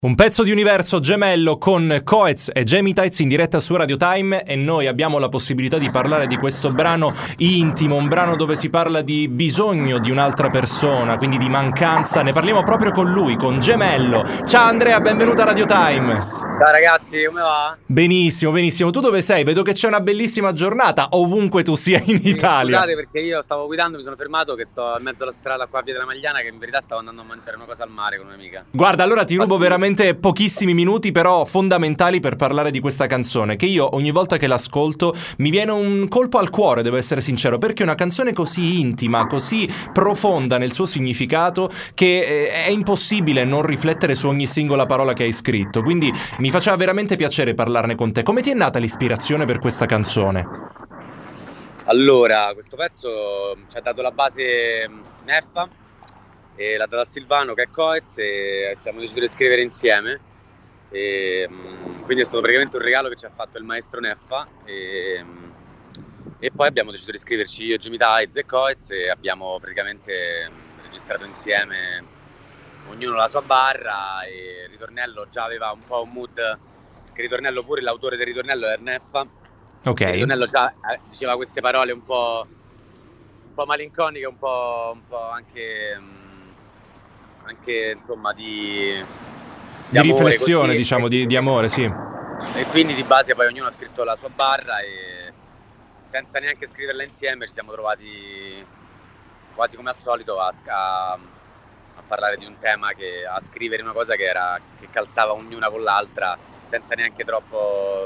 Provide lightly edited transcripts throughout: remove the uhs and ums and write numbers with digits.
Un pezzo di universo gemello con Coez e Jamie Tights in diretta su Radio Time, e noi abbiamo la possibilità di parlare di questo brano intimo, un brano dove si parla di bisogno di un'altra persona, quindi di mancanza. Ne parliamo proprio con lui, con Gemello. Ciao Andrea, benvenuto a Radio Time. Ciao ragazzi, come va? Benissimo, benissimo. Tu dove sei? Vedo che c'è una bellissima giornata ovunque tu sia in Italia. Scusate perché io stavo guidando, mi sono fermato che sto in mezzo alla strada qua a Via della Magliana, che in verità stavo andando a mangiare una cosa al mare con un'amica. Guarda, allora ti rubo veramente pochissimi minuti, però fondamentali per parlare di questa canzone, che io ogni volta che l'ascolto mi viene un colpo al cuore, devo essere sincero, perché è una canzone così intima, così profonda nel suo significato, che è impossibile non riflettere su ogni singola parola che hai scritto. Quindi mi faceva veramente piacere parlarne con te. Come ti è nata l'ispirazione per questa canzone? Allora, questo pezzo ci ha dato la base Neffa e l'ha data a Silvano, che è Coez, e siamo deciso di scrivere insieme. E quindi è stato praticamente un regalo che ci ha fatto il maestro Neffa, e poi abbiamo deciso di scriverci io, Jamie Tights e Coez, e abbiamo praticamente registrato insieme, ognuno la sua barra, e il ritornello già aveva un po' un mood, che il ritornello, pure l'autore del ritornello è Neffa. Ok. Il ritornello già diceva queste parole un po' malinconiche, un po' anche insomma di amore, riflessione, così, diciamo, di amore, sì. E quindi di base poi ognuno ha scritto la sua barra, e senza neanche scriverla insieme ci siamo trovati quasi come al solito a parlare di un tema, a scrivere una cosa che calzava ognuna con l'altra, senza neanche troppo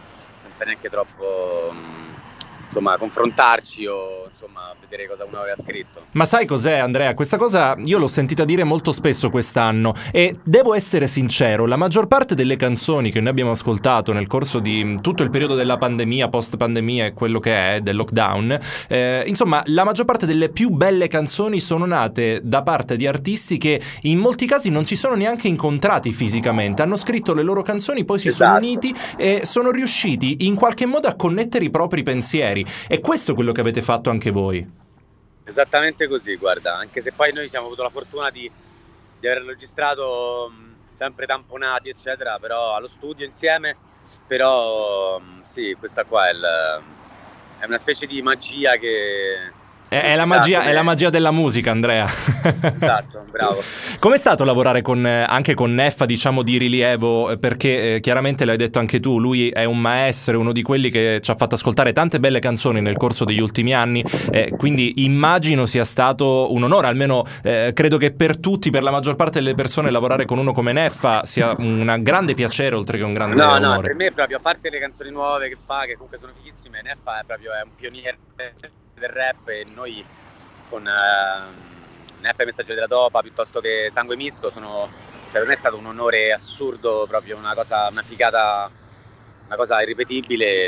insomma confrontarci o insomma vedere cosa uno aveva scritto. Ma sai cos'è, Andrea? Questa cosa io l'ho sentita dire molto spesso quest'anno, e devo essere sincero, la maggior parte delle canzoni che noi abbiamo ascoltato nel corso di tutto il periodo della pandemia, post pandemia e quello che è del lockdown, insomma la maggior parte delle più belle canzoni sono nate da parte di artisti che in molti casi non si sono neanche incontrati fisicamente, hanno scritto le loro canzoni, poi si sono uniti e sono riusciti in qualche modo a connettere i propri pensieri. E questo è quello che avete fatto anche voi. Esattamente così, guarda, anche se poi noi abbiamo avuto la fortuna di aver registrato sempre tamponati eccetera, però allo studio insieme, però sì, questa qua è una specie di magia che... È la magia della musica, Andrea. Esatto, bravo. Com'è stato lavorare anche con Neffa, diciamo, di rilievo? Perché chiaramente l'hai detto anche tu, lui è un maestro, è uno di quelli che ci ha fatto ascoltare tante belle canzoni nel corso degli ultimi anni, quindi immagino sia stato un onore, almeno credo che per tutti, per la maggior parte delle persone, lavorare con uno come Neffa sia un grande piacere oltre che un grande onore. No, per me proprio, a parte le canzoni nuove che fa, che comunque sono fighissime, Neffa è un pioniere del rap, e noi con Neffa e Messaggero della Topa, piuttosto che Sangue Misto, per me è stato un onore assurdo, proprio una figata, una cosa irripetibile,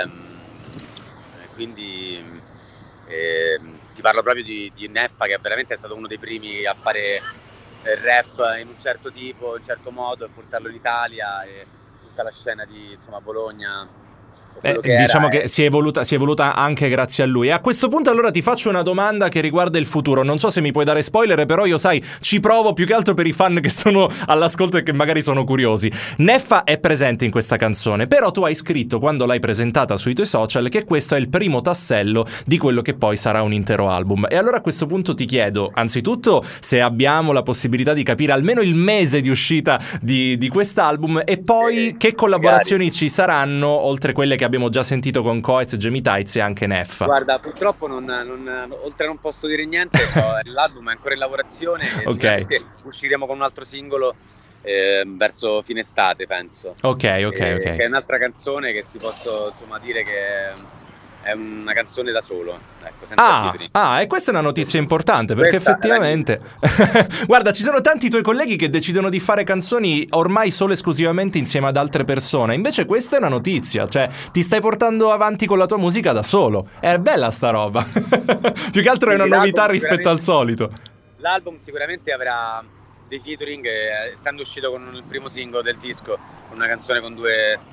quindi ti parlo proprio di Neffa, che veramente è stato uno dei primi a fare rap in un certo tipo, in un certo modo, e portarlo in Italia, e tutta la scena di Bologna. Diciamo che si è evoluta anche grazie a lui. E a questo punto allora ti faccio una domanda che riguarda il futuro. Non so se mi puoi dare spoiler, però io, sai, ci provo più che altro per i fan che sono all'ascolto e che magari sono curiosi. Neffa è presente in questa canzone, però tu hai scritto, quando l'hai presentata sui tuoi social, che questo è il primo tassello di quello che poi sarà un intero album. E allora a questo punto ti chiedo, anzitutto, se abbiamo la possibilità di capire almeno il mese di uscita di quest'album, e poi che collaborazioni ci saranno, oltre quelle che abbiamo già sentito con Coez, Jamie Tights e anche Neffa. Guarda, purtroppo oltre a non posso dire niente, l'album è ancora in lavorazione, e ok, usciremo con un altro singolo verso fine estate, penso. Ok. Che è un'altra canzone che ti posso dire che è una canzone da solo, ecco, senza e questa è una notizia importante, perché effettivamente guarda, ci sono tanti tuoi colleghi che decidono di fare canzoni ormai solo esclusivamente insieme ad altre persone, invece questa è una notizia, cioè ti stai portando avanti con la tua musica da solo, è bella sta roba. Più che altro è una novità rispetto al solito. L'album sicuramente avrà dei featuring, essendo uscito con il primo singolo del disco, con una canzone con due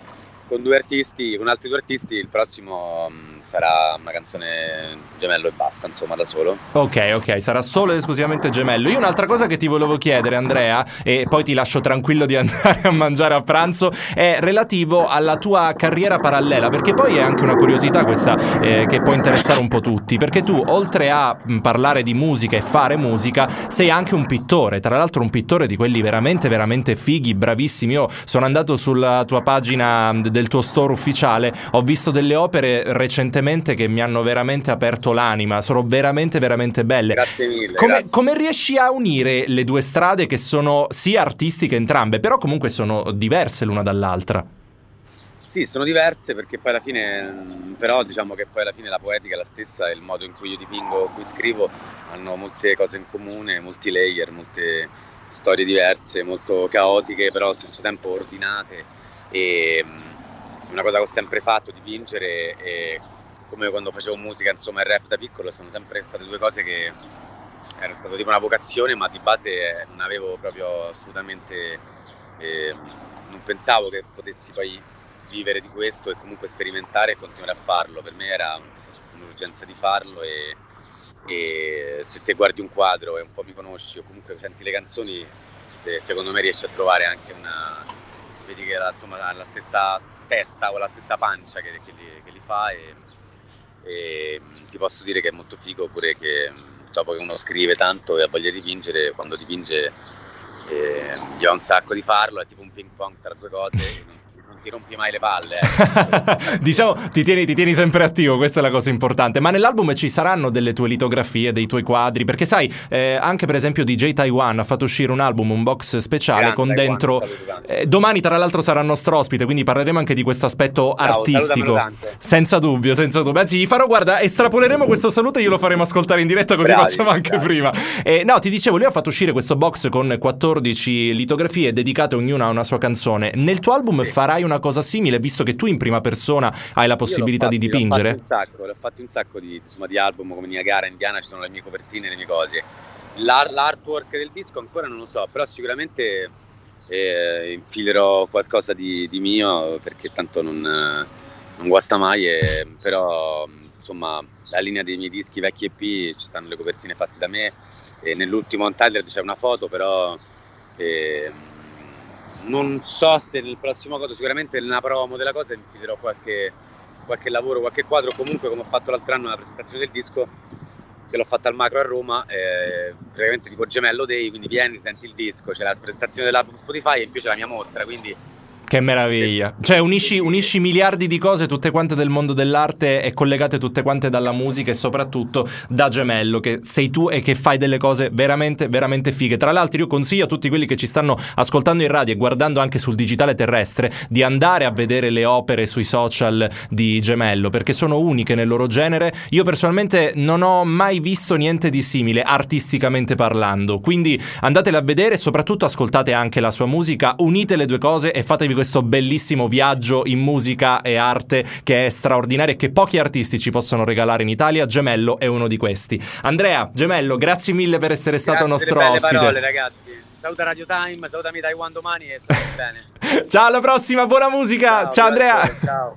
con altri due artisti. Il prossimo sarà una canzone Gemello e basta, insomma, da solo. Ok, sarà solo ed esclusivamente Gemello. Io un'altra cosa che ti volevo chiedere, Andrea, e poi ti lascio tranquillo di andare a mangiare a pranzo, è relativo alla tua carriera parallela, perché poi è anche una curiosità questa che può interessare un po' tutti, perché tu, oltre a parlare di musica e fare musica, sei anche un pittore, tra l'altro un pittore di quelli veramente veramente fighi, bravissimi. Io sono andato sulla tua pagina del tuo store ufficiale, ho visto delle opere recentemente che mi hanno veramente aperto l'anima, sono veramente veramente belle. Grazie mille. Come riesci a unire le due strade che sono sì artistiche entrambe, però comunque sono diverse l'una dall'altra? Sì, sono diverse perché poi alla fine, però diciamo che poi alla fine la poetica è la stessa, e il modo in cui io dipingo, in cui scrivo, hanno molte cose in comune, molti layer, molte storie diverse, molto caotiche, però allo stesso tempo ordinate. E una cosa che ho sempre fatto, dipingere, e come quando facevo musica, insomma, il rap da piccolo, sono sempre state due cose che erano state tipo una vocazione, ma di base non avevo proprio assolutamente, non pensavo che potessi poi vivere di questo e comunque sperimentare e continuare a farlo. Per me era un'urgenza di farlo, e se te guardi un quadro e un po' mi conosci o comunque senti le canzoni, secondo me riesci a trovare anche vedi che insomma ha la stessa testa o la stessa pancia che li fa, e ti posso dire che è molto figo pure che dopo che uno scrive tanto e ha voglia di dipingere, quando dipinge gli va un sacco di farlo, è tipo un ping pong tra due cose. Non ti rompi mai le palle. Diciamo, ti tieni sempre attivo, questa è la cosa importante. Ma nell'album ci saranno delle tue litografie, dei tuoi quadri? Perché sai, anche per esempio DJ Taiwan ha fatto uscire un album, un box speciale Grande, con Taiwan, dentro domani tra l'altro sarà il nostro ospite, quindi parleremo anche di questo aspetto artistico. Senza dubbio. Anzi, gli farò, guarda, estrapoleremo questo saluto e glielo faremo ascoltare in diretta, così facciamo anche prima. No, ti dicevo, lui ha fatto uscire questo box con 14 litografie dedicate ognuna a una sua canzone. Nel tuo album farai una cosa simile, visto che tu in prima persona hai la possibilità di dipingere? L'ho fatto un sacco di album come Niagara, Indiana, ci sono le mie copertine, le mie cose. L'artwork del disco ancora non lo so, però sicuramente infilerò qualcosa di mio, perché tanto non guasta mai, però insomma la linea dei miei dischi vecchi EP ci stanno le copertine fatte da me, e nell'ultimo Untitled c'è una foto, però non so se nel prossimo cosa, sicuramente nella promo della cosa infilerò qualche lavoro, qualche quadro, comunque come ho fatto l'altro anno la presentazione del disco, che l'ho fatta al Macro a Roma, praticamente tipo Gemello Day, quindi vieni, senti il disco, c'è la presentazione dell'album Spotify e in più c'è la mia mostra, quindi che meraviglia, cioè unisci miliardi di cose, tutte quante del mondo dell'arte e collegate tutte quante dalla musica, e soprattutto da Gemello, che sei tu e che fai delle cose veramente veramente fighe. Tra l'altro io consiglio a tutti quelli che ci stanno ascoltando in radio e guardando anche sul digitale terrestre di andare a vedere le opere sui social di Gemello, perché sono uniche nel loro genere. Io personalmente non ho mai visto niente di simile artisticamente parlando, quindi andatele a vedere e soprattutto ascoltate anche la sua musica, unite le due cose e fatevi questo bellissimo viaggio in musica e arte che è straordinario e che pochi artisti ci possono regalare in Italia. Gemello è uno di questi. Andrea Gemello, grazie mille per essere stato nostro ospite. Parole, ragazzi. Saluta Radio Time, salutami Taiwan domani e state bene. Ciao, alla prossima, buona musica. Ciao Andrea. Ciao.